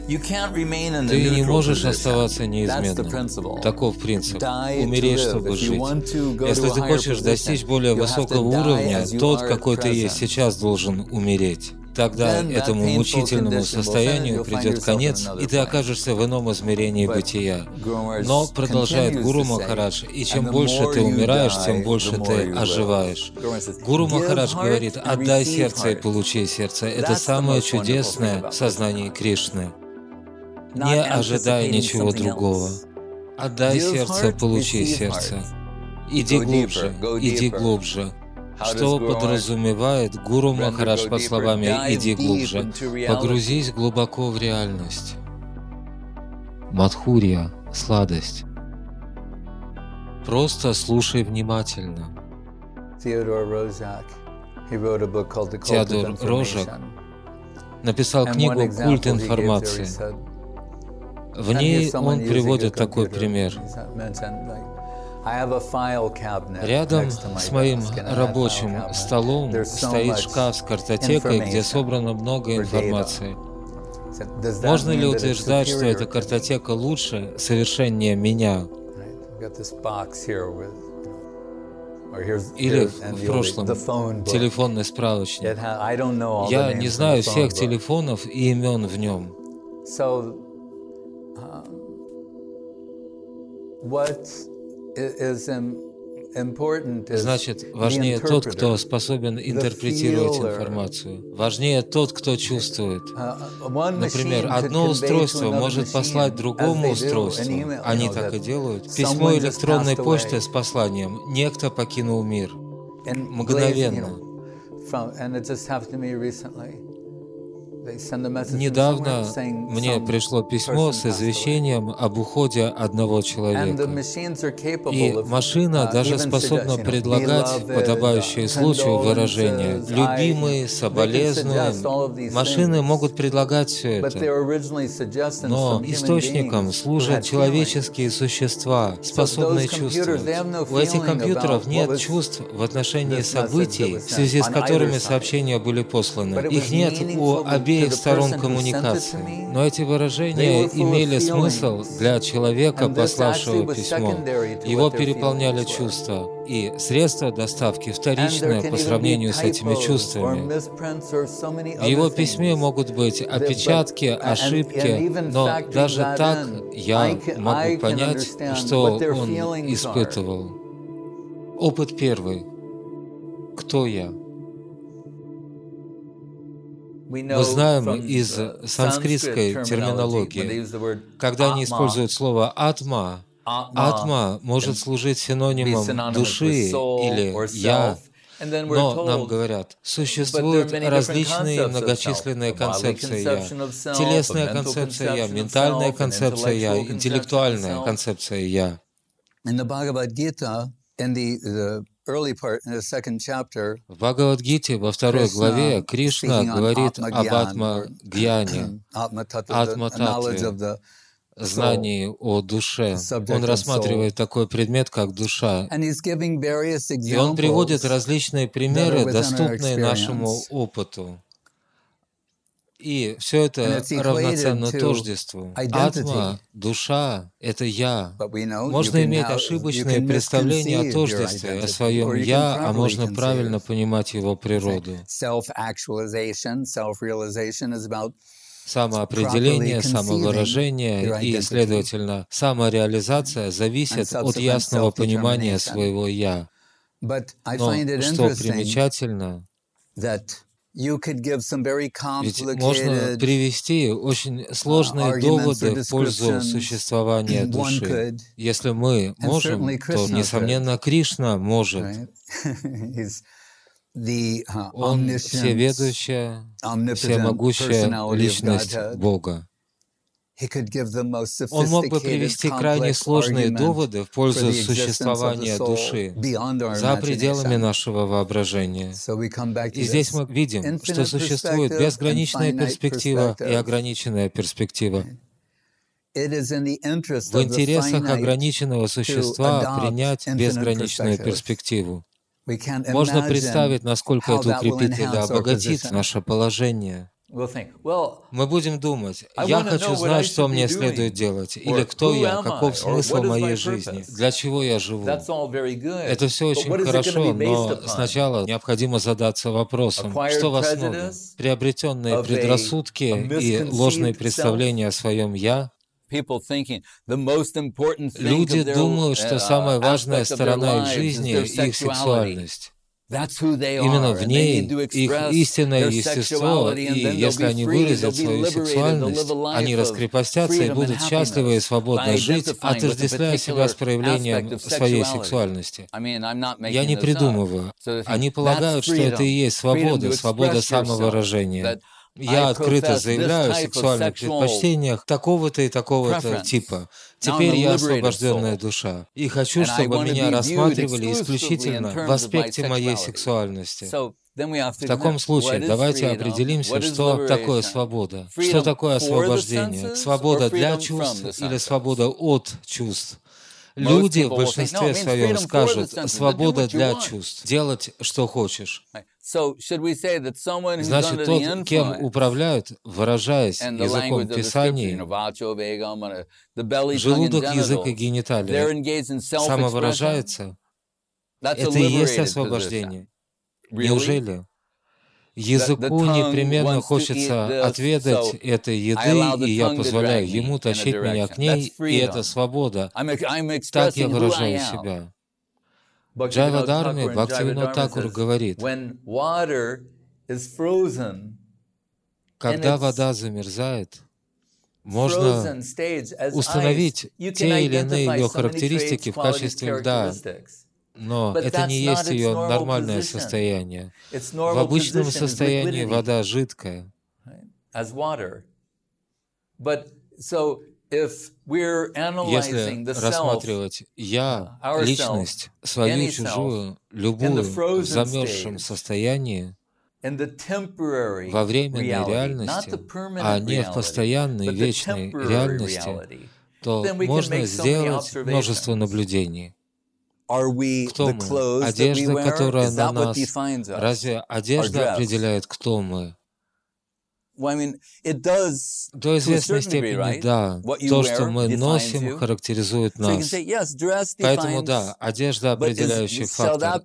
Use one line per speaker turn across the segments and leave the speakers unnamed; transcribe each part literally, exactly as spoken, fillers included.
Ты не можешь оставаться неизменным. Таков принцип. Умереть, чтобы жить. Если ты хочешь достичь более высокого уровня, тот, какой ты есть сейчас, должен умереть. Тогда этому мучительному состоянию придет конец, и ты окажешься в ином измерении бытия. Но, продолжает Гуру Махарадж, и чем больше ты умираешь, тем больше ты оживаешь. Гуру Махарадж говорит: «Отдай сердце и получи сердце». Это самое чудесное в сознании Кришны. Не ожидай ничего другого. Отдай сердце, получи сердце. Иди глубже, иди глубже. Что подразумевает Гуру Махарадж под словами «иди глубже»? Погрузись глубоко в реальность. Мадхурья – сладость. Просто слушай внимательно. Теодор Розак написал книгу «Культ информации». В ней он приводит такой пример. Рядом с моим рабочим столом стоит шкаф с картотекой, где собрано много информации. Можно ли утверждать, что эта картотека лучше, совершеннее меня? Или в прошлом телефонный справочник. Я не знаю всех телефонов и имен в нем. Значит, важнее тот, кто способен интерпретировать информацию. Важнее тот, кто чувствует. Например, одно устройство может послать другому устройству. Они так и делают. Письмо электронной почты с посланием. Некто покинул мир. Мгновенно. Недавно мне пришло письмо с извещением об уходе одного человека. И машина даже способна предлагать подобающие случаю выражения. «Любимые», «соболезнуем». Машины могут предлагать все это. Но источником служат человеческие существа, способные чувствовать. У этих компьютеров нет чувств в отношении событий, в связи с которыми сообщения были посланы. Их нет у обеих сторон коммуникации. Но эти выражения имели смысл для человека, пославшего письмо. Его переполняли чувства, и средства доставки вторичные по сравнению с этими чувствами. В его письме могут быть опечатки, ошибки, но даже так я могу понять, что он испытывал. Опыт первый. Кто я? Мы знаем из санскритской терминологии, когда они используют слово «атма», «атма» может служить синонимом души или «я», но нам говорят, существуют различные многочисленные концепции «я». Телесная концепция «я», ментальная концепция «я», интеллектуальная концепция «я». В Бхагавад-гите во второй главе Кришна говорит об атма-гьяне, атма-татве, знании о душе. Он рассматривает такой предмет, как душа. И он приводит различные примеры, доступные нашему опыту. И все это равноценно тождеству. Атма, душа — это «я». Можно иметь ошибочные представления о тождестве, о своем «я», а можно правильно понимать его природу. Самоопределение, самовыражение и, следовательно, самореализация зависят от ясного понимания своего «я». Но что примечательно, ведь можно привести очень сложные доводы в пользу существования души. Если мы можем, то, несомненно, Кришна может. Он всеведущая, всемогущая личность Бога. Он мог бы привести крайне сложные доводы в пользу существования души за пределами нашего воображения. И здесь мы видим, что существует безграничная перспектива и ограниченная перспектива. В интересах ограниченного существа принять безграничную перспективу. Можно представить, насколько это укрепит или обогатит наше положение. Мы будем думать, я хочу знать, что мне следует делать, или кто я, каков смысл моей жизни, для чего я живу. Это все очень хорошо, но сначала необходимо задаться вопросом, что в основе? Приобретенные предрассудки и ложные представления о своем «я». Люди думают, что самая важная сторона их жизни — их сексуальность. Именно в ней их истинное естество, и если они выразят свою сексуальность, они раскрепостятся и будут счастливы и свободно жить, отождествляя себя с проявлением своей сексуальности. Я не придумываю. Они полагают, что это и есть свобода, свобода самовыражения. Я открыто заявляю о сексуальных предпочтениях такого-то и такого-то типа. Теперь я освобожденная душа. И хочу, чтобы меня рассматривали исключительно в аспекте моей сексуальности. В таком случае давайте определимся, что такое свобода. Что такое освобождение? Свобода для чувств или свобода от чувств? Люди в большинстве своем скажут «свобода для чувств», делать, что хочешь. Значит, тот, кем управляют, выражаясь языком Писания, желудок, язык и гениталии, самовыражается, это и есть освобождение. Неужели? Языку непременно хочется отведать этой еды, и я позволяю ему тащить меня к ней, и это свобода. Так я выражаю себя. Джайва-дарме Бхактивинод Такур говорит, когда вода замерзает, можно установить те или иные ее характеристики в качестве льда, но это не есть ее нормальное состояние. В обычном состоянии вода жидкая. Если рассматривать «я», личность, свою, чужую, любую, в замерзшем состоянии, во временной реальности, а не в постоянной, вечной реальности, то можно сделать множество наблюдений. Кто мы? Одежда, которая на нас. Разве одежда определяет, кто мы? До известной степени, да. То, что мы носим, характеризует нас. Поэтому, да, одежда — определяющий фактор.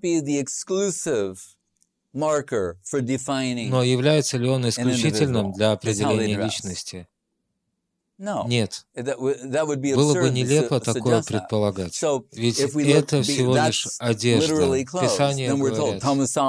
Но является ли он исключительным для определения личности? Нет. Было бы нелепо такое предполагать. Ведь это всего лишь одежда. Писание говорят,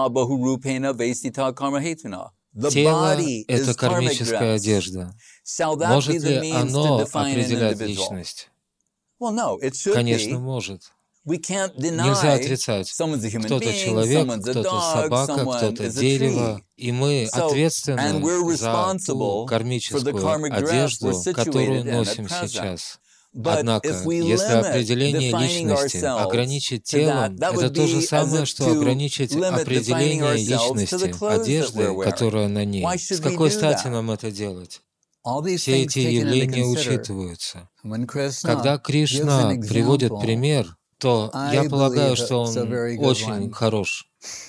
тело — это кармическая одежда. Может ли оно определять личность? Конечно, может. Нельзя отрицать. Кто-то человек, кто-то собака, кто-то дерево. И мы ответственны за ту кармическую одежду, которую носим сейчас. Однако, если определение личности ограничить телом, это то же самое, что ограничить определение личности одежды, которая на ней. С какой стати нам это делать? Все эти явления учитываются. Когда Кришна приводит пример, то я полагаю, что он очень хорош.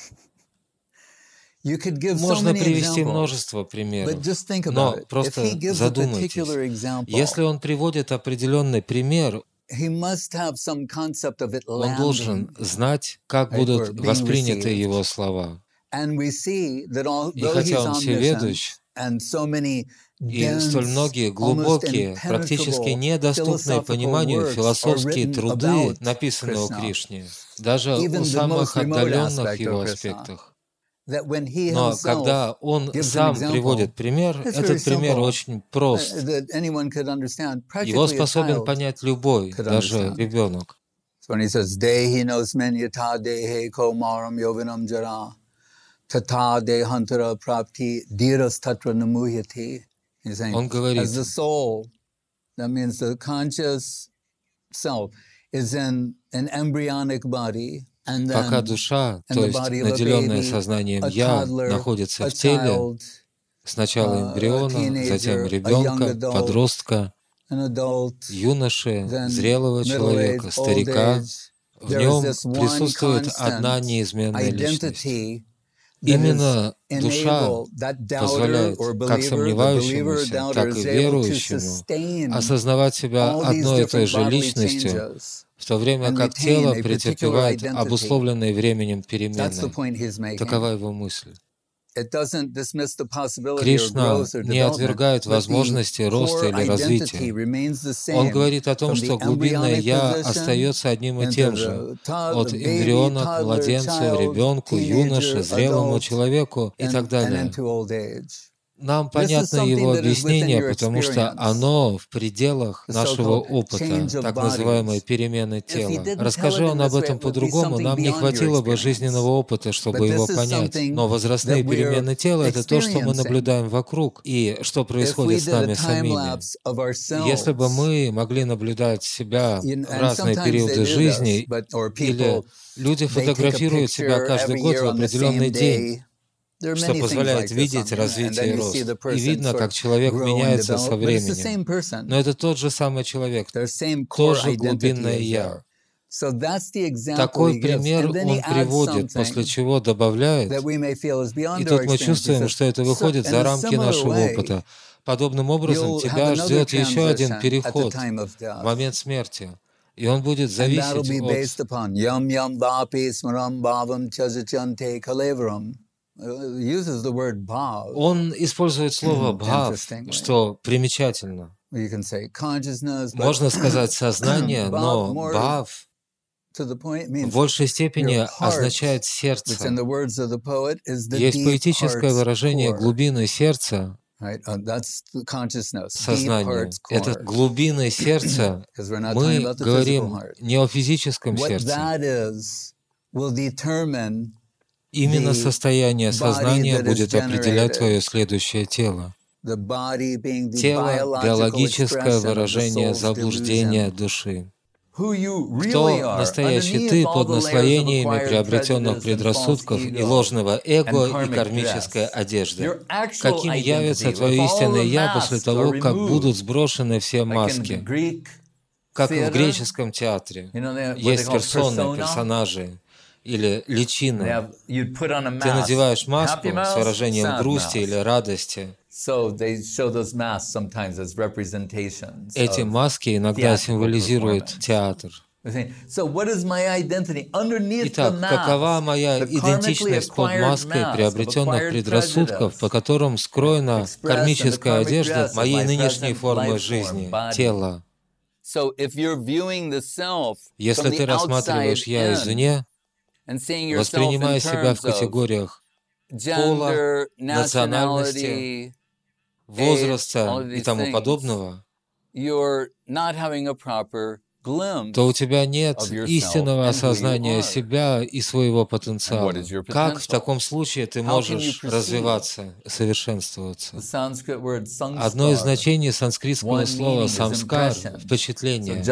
Можно привести множество примеров, но просто задумайтесь. Если он приводит определенный пример, он должен знать, как будут восприняты его слова. И хотя он всеведущ, и столь многие глубокие, практически недоступные пониманию философские труды, написанные о Кришне, даже у самых отдаленных его аспектах. Но когда он сам приводит пример, этот пример очень прост. Его способен понять любой, даже ребенок. Он говорит, пока душа, то есть наделенная сознанием «я», находится в теле, сначала эмбриона, затем ребенка, подростка, юноши, зрелого человека, старика, в нем присутствует одна неизменная личность. Именно душа позволяет как сомневающемуся, так и верующему осознавать себя одной и той же личностью, в то время как тело претерпевает обусловленные временем перемены. Такова его мысль. Кришна не отвергает возможности роста или развития. Он говорит о том, что глубинное «Я» остается одним и тем же, от эмбриона к младенцу, ребенку, юноше, зрелому человеку и так далее. Нам понятно его объяснение, потому что оно в пределах нашего опыта, так называемой перемены тела. Расскажи он об этом по-другому, нам не хватило бы жизненного опыта, чтобы его понять. Но возрастные перемены тела — это то, что мы наблюдаем вокруг, и что происходит с нами самими. Если бы мы могли наблюдать себя в разные периоды жизни, или люди фотографируют себя каждый год в определенный день, что позволяет видеть развитие и рост. И видно, как человек меняется со временем. Но это тот же самый человек, тоже глубинное «Я». Такой пример он приводит, после чего добавляет, и тут мы чувствуем, что это выходит за рамки нашего опыта. Подобным образом тебя ждет еще один переход в момент смерти. И он будет зависеть от... Он использует слово «бхав», что примечательно. Можно сказать «сознание», но «бхав» в большей степени означает «сердце». Есть поэтическое выражение «глубины сердца», сознание. Это глубины сердца. Мы говорим не о физическом сердце. Именно состояние сознания будет определять твое следующее тело. Тело — биологическое выражение заблуждения души. Кто настоящий ты под наслоениями приобретенных предрассудков и ложного эго и кармической одежды? Каким явится твое истинное «Я» после того, как будут сброшены все маски? Как в греческом театре. Есть персоны, персонажи или личины. Ты надеваешь маску с выражением грусти или радости. Эти маски иногда символизируют театр. Итак, какова моя идентичность под маской приобретенных предрассудков, по которым скроена кармическая одежда моей нынешней формы жизни, тела? Если ты рассматриваешь «я» извне, воспринимая себя в категориях пола, национальности, возраста и тому подобного, то у тебя нет истинного осознания себя и своего потенциала. Как в таком случае ты можешь развиваться, совершенствоваться? Одно из значений санскритского слова «самскар» — впечатление.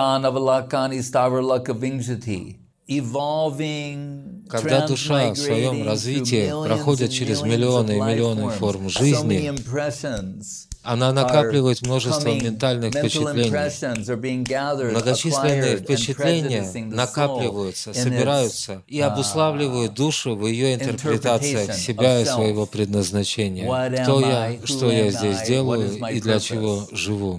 Когда душа в своем развитии проходит через миллионы и миллионы форм жизни, она накапливает множество ментальных впечатлений. Многочисленные впечатления накапливаются, собираются и обуславливают душу в ее интерпретациях себя и своего предназначения. Кто я, что я здесь делаю и для чего живу.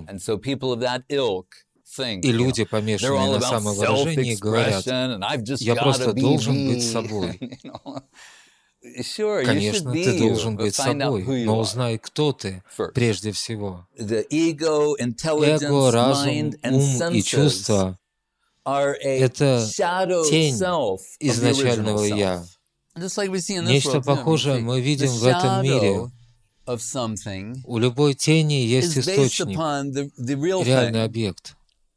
И люди, помешанные на самовыражении, говорят: «Я просто должен быть собой». Конечно, ты должен быть собой, но узнай, кто ты прежде всего. Эго, разум, ум и чувства — это тень изначального «я». Нечто похожее мы видим в этом мире. У любой тени есть источник, реальный объект.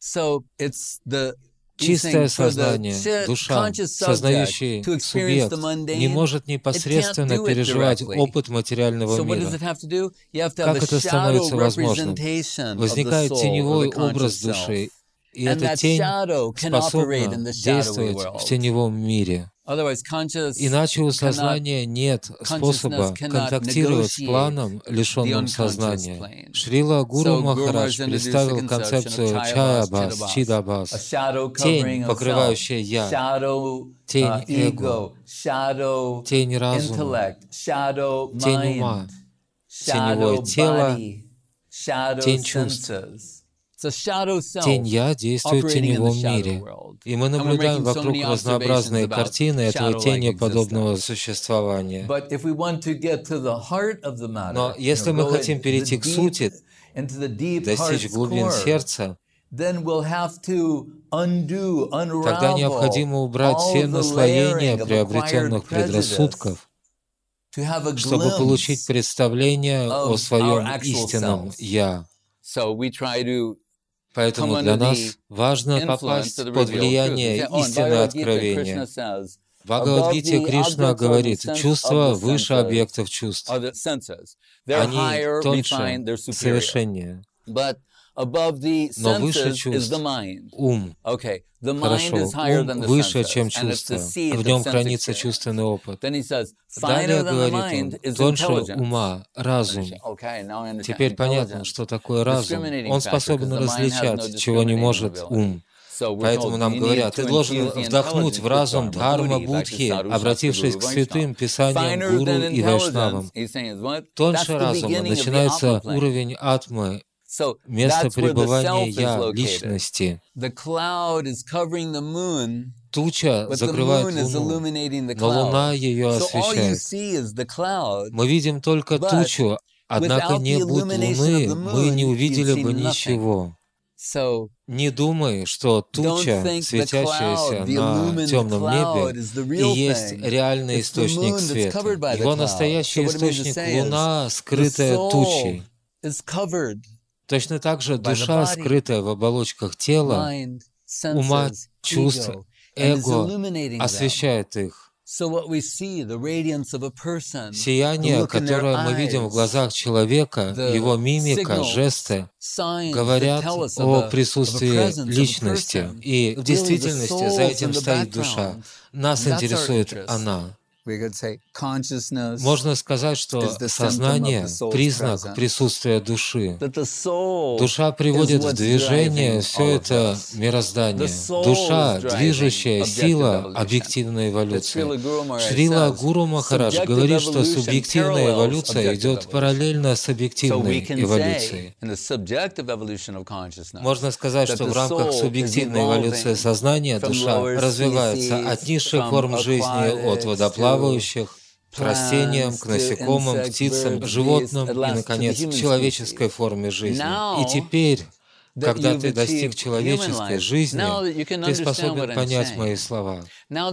Чистое сознание, душа, сознающий субъект, не может непосредственно переживать опыт материального мира. Как это становится возможным? Возникает теневой образ души, и эта тень способна действовать в теневом мире. Иначе у сознания нет способа контактировать с планом, лишенным сознания. Шрила Гуру Махарадж представил концепцию Чая-абхас, Чида-абхас, тень, покрывающая «я», тень эго, тень разума, тень ума, теневое тело, тень чувств. Тень «я» действует в теневом мире, и мы наблюдаем вокруг разнообразные картины этого тенеподобного существования. Но если мы хотим перейти к сути, достичь глубин сердца, тогда необходимо убрать все наслоения приобретенных предрассудков, чтобы получить представление о своем истинном «я». Поэтому для нас важно попасть под влияние истинного откровения. В Бхагавад-гите Кришна говорит, чувства выше объектов чувств. Они тоньше, совершеннее. Но выше чувств — ум. Хорошо, ум выше, чем чувство. В нем хранится чувственный опыт. Далее говорит он, тоньше ума, разум. Теперь понятно, что такое разум. Он способен различать, чего не может ум. Поэтому нам говорят, ты должен вдохнуть в разум дхарма будхи, обратившись к святым писаниям гуру и вайшнавам. Тоньше разума начинается уровень атмы, место пребывания «я», личности. Туча закрывает Луну, но Луна ее освещает. Мы видим только тучу, однако не будь Луны, мы не увидели бы ничего. Не думай, что туча, светящаяся на темном небе, и есть реальный источник света. Его настоящий источник — Луна, скрытая тучей. Точно так же душа, скрытая в оболочках тела, ума, чувств, эго, освещает их. Сияние, которое мы видим в глазах человека, его мимика, жесты, говорят о присутствии личности. И в действительности за этим стоит душа. Нас интересует она. Можно сказать, что сознание — признак присутствия души. Душа приводит в движение все это мироздание. Душа — движущая сила объективной эволюции. Шрила Гуру Махарадж говорит, что субъективная эволюция идет параллельно с объективной эволюцией. Можно сказать, что в рамках субъективной эволюции сознания душа развивается от низших форм жизни, от водоплавающих, к растениям, к насекомым, птицам, животным и, наконец, к человеческой форме жизни. И теперь, когда ты достиг человеческой жизни, ты способен понять мои слова.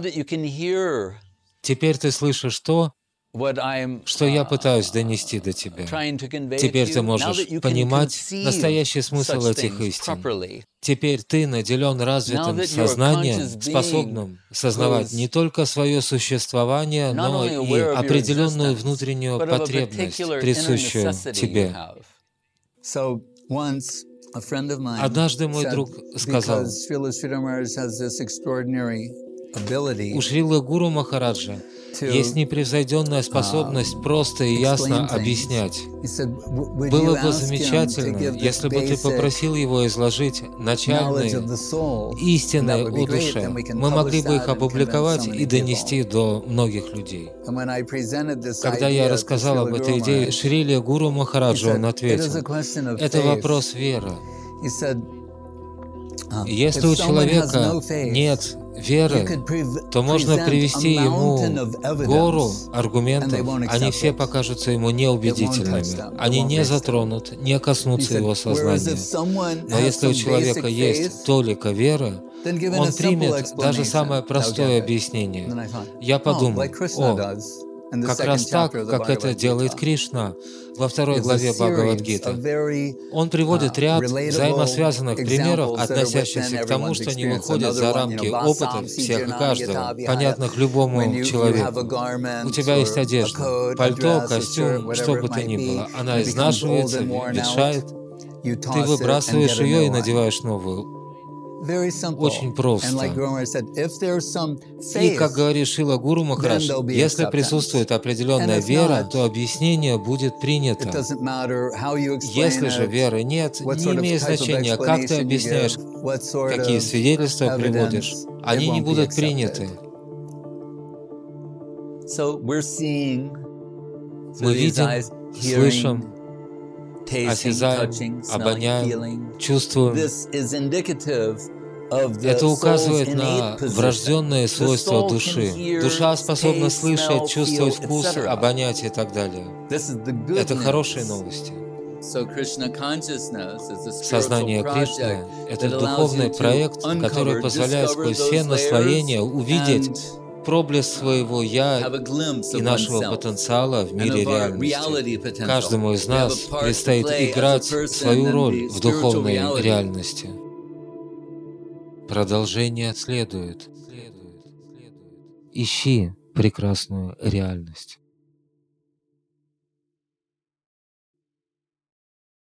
Теперь ты слышишь то, что я пытаюсь донести до тебя. Теперь ты можешь понимать настоящий смысл этих истин. Теперь ты наделен развитым сознанием, способным сознавать не только свое существование, но и определенную внутреннюю потребность, присущую тебе. Однажды мой друг сказал, у Шрилы Гуру Махараджа есть непревзойденная способность просто и ясно объяснять. Было бы замечательно, если бы ты попросил его изложить начальные истины о душе. Мы могли бы их опубликовать и донести до многих людей. Когда я рассказал об этой идее Шриле Гуру Махараджу, он ответил, это вопрос веры. Если у человека нет веры, то можно привести ему гору аргументов, они все покажутся ему неубедительными, они не затронут, не коснутся его сознания. Но если у человека есть толика веры, он примет даже самое простое объяснение. Я подумал, о, как раз так, как это делает Кришна во второй главе Бхагавад-гиты. Он приводит ряд взаимосвязанных примеров, относящихся к тому, что не выходят за рамки опыта всех и каждого, понятных любому человеку. У тебя есть одежда, пальто, костюм, что бы то ни было. Она изнашивается, ветшает. Ты выбрасываешь ее и надеваешь новую. Очень просто. И, как говорит Шрила Гуру Махарадж, если присутствует определенная вера, то объяснение будет принято. Если же веры нет, не имеет значения, как ты объясняешь, какие свидетельства приводишь, они не будут приняты. Мы видим, слышим, осязаем, обоняем, чувствуем. Это указывает на врожденные свойства души. Душа способна слышать, чувствовать вкус, обонять и так далее. Это хорошие новости. Сознание Кришны — это духовный проект, который позволяет сквозь все наслоения увидеть проблеск своего «Я» и нашего потенциала в мире реальности. Каждому из нас предстоит играть свою роль в духовной реальности. Продолжение следует. Ищи прекрасную реальность.